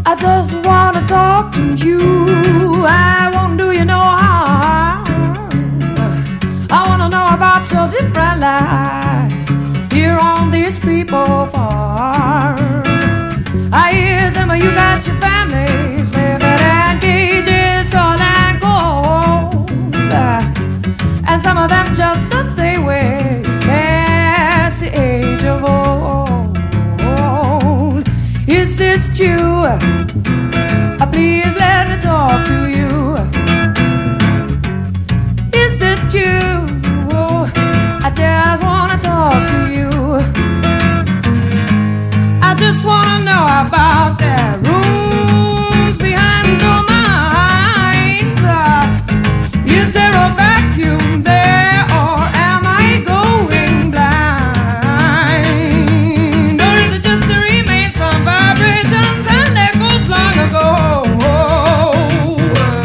I just want to talk to you. I won't do you no harm. I want to know about your different lives here on this people farm. I hear some of you got your families living in cages, tall and cold, and some of them just to stay away past the age of old. Is this true? Please let me talk to you. Is this true? I just want to talk to you. I just want to know about that.